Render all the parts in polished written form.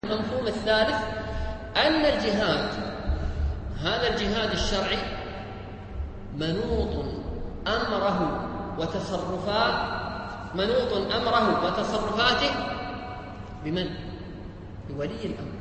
المفهوم الثالث أن الجهاد، هذا الجهاد الشرعي، منوط أمره وتصرفاته بمن؟ بولي الأمر.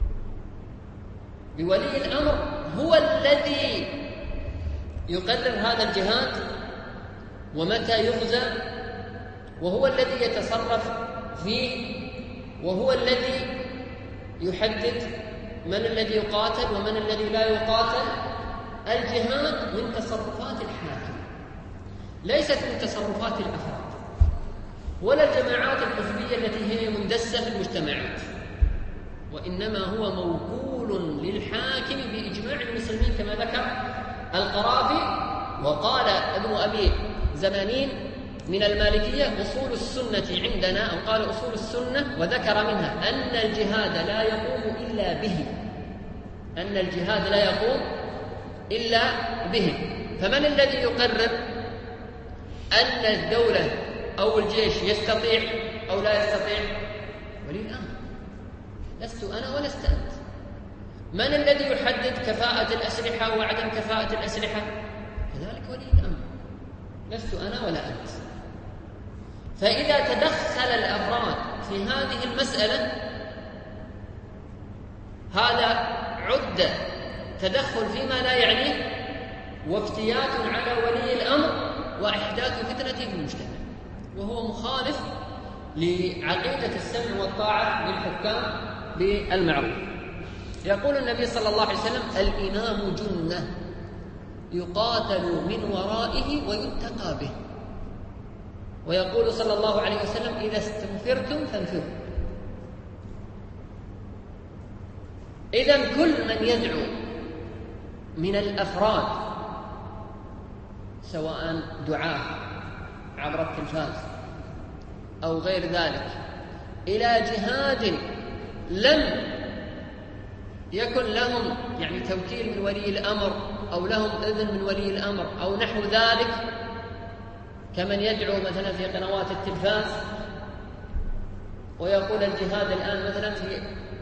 بولي الأمر هو الذي يقرر هذا الجهاد ومتى يغزى، وهو الذي يتصرف فيه، وهو الذي يحدد من الذي يقاتل ومن الذي لا يقاتل. الجهاد من تصرفات الحاكم، ليست من تصرفات الأفراد ولا الجماعات الحزبية التي هي مندسة في المجتمعات، وإنما هو موكول للحاكم بإجماع المسلمين كما ذكر القرافي. وقال ابن أبي زمانين من المالكية أصول السنة عندنا، أو قال أصول السنة، وذكر منها أن الجهاد لا يقوم إلا به، أن الجهاد لا يقوم إلا به. فمن الذي يقرر أن الدولة أو الجيش يستطيع أو لا يستطيع؟ ولي الأمر، لست أنا ولست أنت. من الذي يحدد كفاءة الأسلحة وعدم كفاءة الأسلحة؟ كذلك ولي الأمر، لست أنا ولا أنت. فإذا تدخل الأفراد في هذه المسألة، هذا عد تدخل فيما لا يعنيه، وافتيات على ولي الأمر، وإحداث فتنة في المجتمع، وهو مخالف لعقيدة السمع والطاعة للحكام بالمعروف. يقول النبي صلى الله عليه وسلم: الإمام جنة يقاتل من ورائه ويتقى به. ويقول صلى الله عليه وسلم: إذا استنفرتم فانفروا. إذن كل من يدعو من الأفراد، سواء دعاة عبر التلفاز أو غير ذلك، إلى جهاد لم يكن لهم توكيل من ولي الأمر أو لهم إذن من ولي الأمر أو نحو ذلك، كمن يدعو مثلا في قنوات التلفاز ويقول الجهاد الآن مثلا في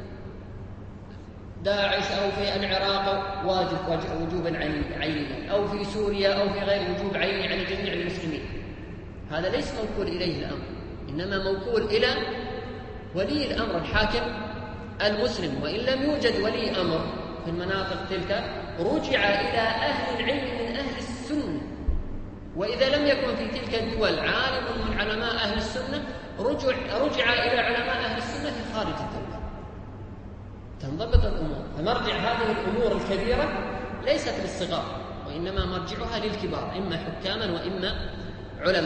داعش أو في العراق واجب وجوبا عينيا، أو في سوريا أو في غير وجوب عيني على جميع المسلمين. هذا ليس موكول إليه الأمر، إنما موكول إلى ولي الأمر الحاكم المسلم. وإن لم يوجد ولي أمر في المناطق تلك، رجع إلى أهل العلم من أهل السنة. وإذا لم يكن في تلك الدول عالم من علماء أهل السنة، رجع إلى علماء أهل السنة في خارج الدولة، تنضبط الأمور. فمرجع هذه الأمور الكبيرة ليست للصغار، وإنما مرجعها للكبار، إما حكاما وإما علماء.